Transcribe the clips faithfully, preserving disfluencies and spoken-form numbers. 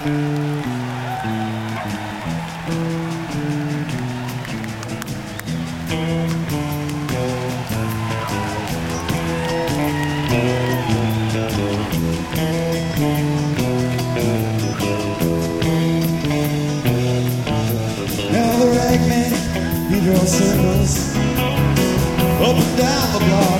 Circles up and down the block.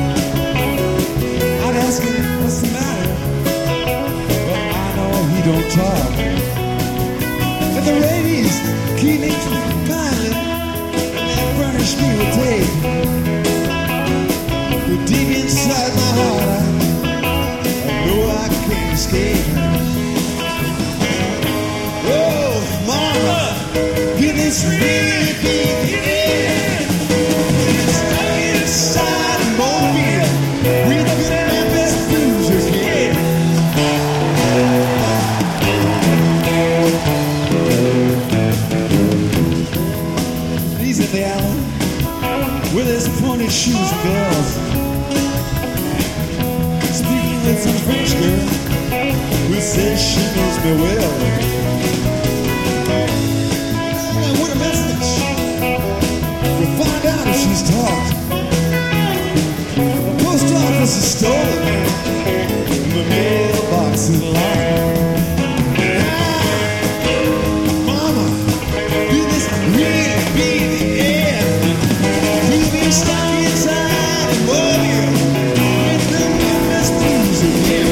I'd ask him what's the matter, but I know he don't talk. And the ladies keep me kindly and furnish me with tape. But deep inside my heart, I, I know I can't escape. Oh, mama, give this really big. With his pointed shoes and bells, speaking with some French girl who says she knows me well. And what a message! We'll find out if she's talked. The post office is stolen, the mailbox is locked. Mama, could this really be the end? Stuck inside and worried with the Memphis blues again.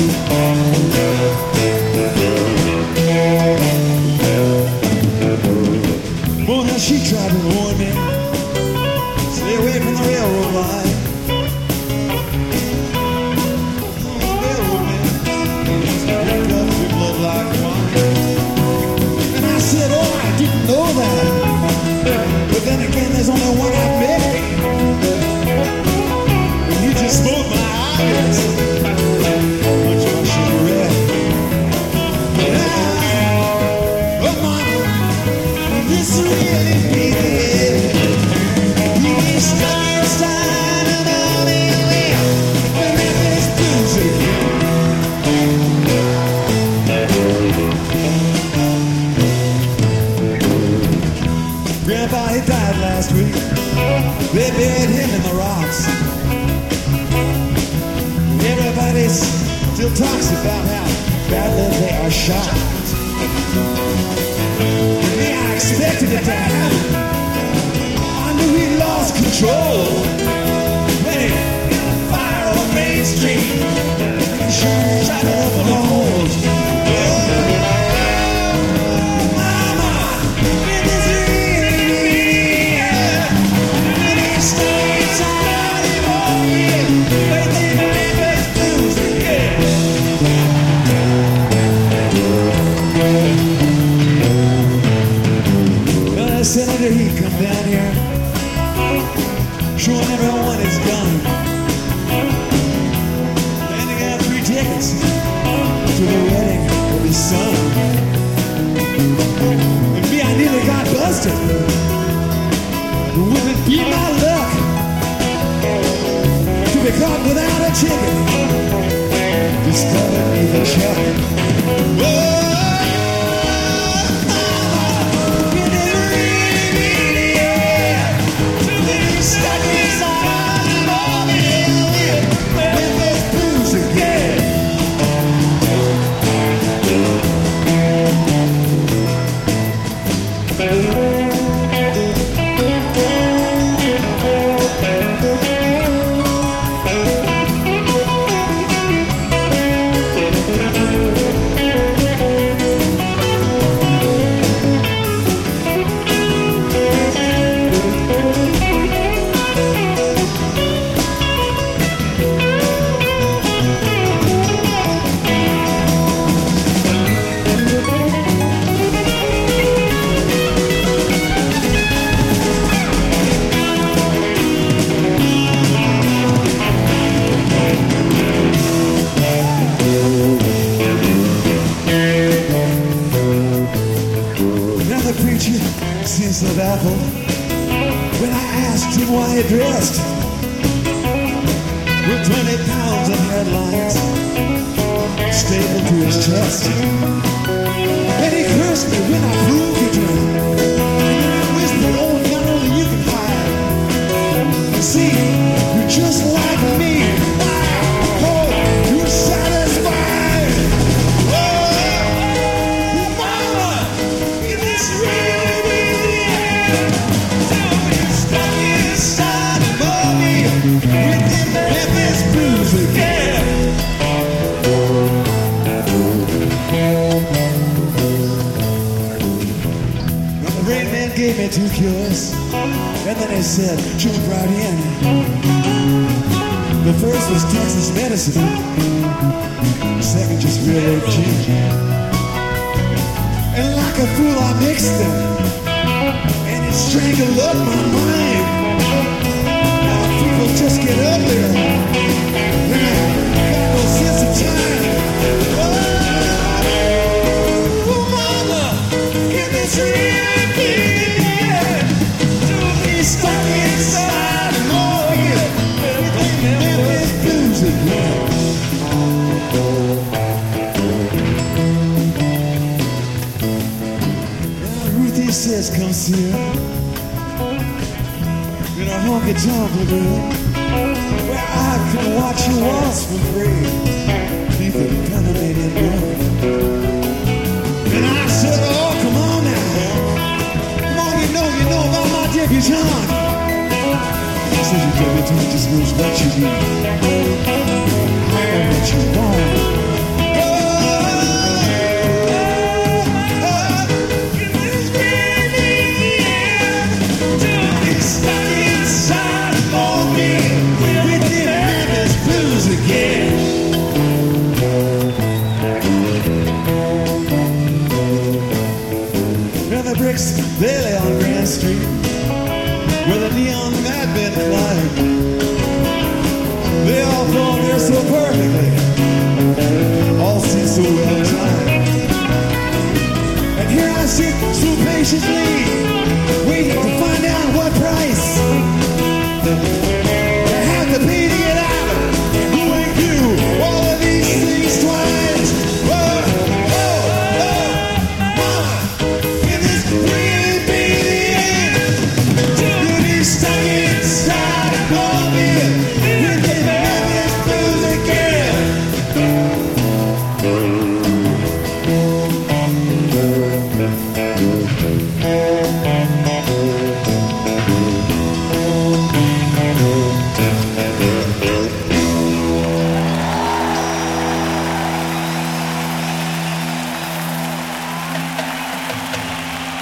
Boy, now she tried to warn me, stay away from the railroad line. The railroad man used to drink up your blood like wine. And I said, oh, I didn't know that. But then again, there's only one I met. You just smoke my eyes. Much I should have read. Yeah. Oh, mama, this really be the end. You be stuck inside and all in there. And then there's blues again. Grandpa, he died last week. They buried him in the rocks. Everybody still talks about how badly they are shot. Me, I expected it to happen. I knew he lost control when he hit a fire on Main Street. He sure shot up in the holes. Senator, he come down here, showing everyone his gun. And he got three tickets to the wedding of his son. And me, I nearly got busted. But would it be my luck to be caught without a ticket? Discovered me the chuck. Whoa! Seems so baffled when I asked him why he dressed with twenty pounds of headlines stapled to his chest. And he cursed me when I flew to drown. And then I whispered, oh, not only you can hide. See, you're just like me. Oh, you're satisfied. Oh, mama, is this really the end? Till you're stuck inside of me with the Memphis blues again. Well, the rain man gave me two cures, and then he said, jump right in. The first was Texas medicine, the second just real old ginger. And like a fool I mixed them, and it strangled up my mind. Now people just get up there, and I got no sense of time. Oh, mama, can this really be the end? To be stuck inside and all you with the Memphis blues again. Now Ruthie says, come see her in a honky-tonk room where I can watch you waltz for free beneath the dominating moon. And I said, oh, come on now. Come on, you know, you know about my debutante. She said, your debutante just knows what you need. I know what you want. Oh, oh, oh, it is really the end. Till it's stuck inside for me with the Memphis blues again. Well, the bricks, they lay on Grand Street where the neon madmen climb. They all fall there so perfectly, all seem so well timed. And here I sit so patiently, waiting to find out what price I have to pay to get out. Who ain't do all of these things twice? Oh, oh, oh, mama, can this really be the end? To be stuck inside of me with the Memphis blues again.